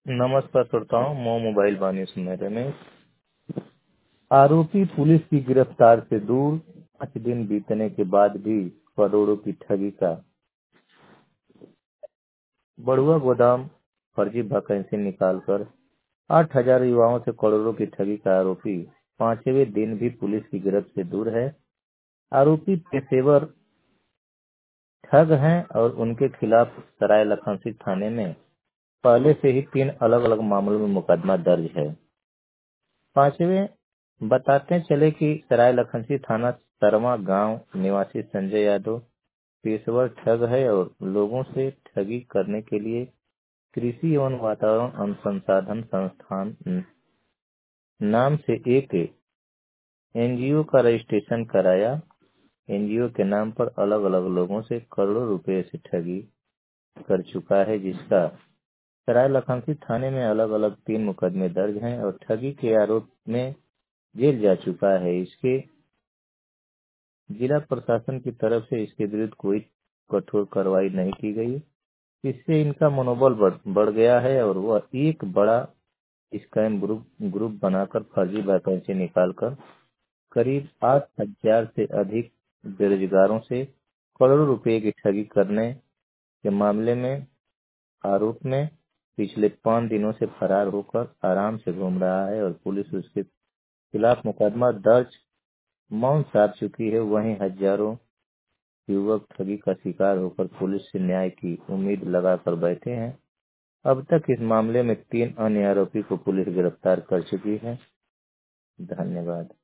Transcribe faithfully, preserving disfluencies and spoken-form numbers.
नमस्कार श्रोताओं, मो मोबाइल वाणी सुनहरे में आरोपी पुलिस की गिरफ्तार से दूर। पाँच दिन बीतने के बाद भी करोड़ों की ठगी का बड़ुआ गोदाम फर्जी वैकेंसी निकालकर आठ हजार युवाओं से करोड़ों की ठगी का आरोपी पांचवें दिन भी पुलिस की गिरफ्त से दूर है। आरोपी पेशेवर ठग हैं और उनके खिलाफ सराय लखनसी थाने में पहले से ही तीन अलग अलग मामलों में मुकदमा दर्ज है। पांचवें बताते चले कि सराय लखनसी थाना तरवा गांव निवासी संजय यादव पेशेवर ठग है और लोगों से ठगी करने के लिए कृषि एवं वातावरण अनुसंधान संस्थान नाम से एक एनजीओ का रजिस्ट्रेशन कराया। एनजीओ के नाम पर अलग अलग लोगों से करोड़ों रुपए से ठगी कर चुका है, जिसका सराय लखनसी थाने में अलग अलग तीन मुकदमे दर्ज हैं और ठगी के आरोप में जेल जा चुका है। इसके जिला प्रशासन की तरफ से इसके विरुद्ध कोई कठोर कार्रवाई नहीं की गई। इससे इनका मनोबल बढ़, बढ़ गया है और वह एक बड़ा स्कैम ग्रुप ग्रुप बनाकर फर्जी वैकेंसी निकालकर करीब आठ हजार से अधिक बेरोजगारों से करोड़ों रुपए की ठगी करने के मामले में आरोप में पिछले पाँच दिनों से फरार होकर आराम से घूम रहा है और पुलिस उसके खिलाफ मुकदमा दर्ज मौन साध चुकी है। वहीं हजारों युवक ठगी का शिकार होकर पुलिस से न्याय की उम्मीद लगाकर बैठे हैं। अब तक इस मामले में तीन अन्य आरोपी को पुलिस गिरफ्तार कर चुकी है। धन्यवाद।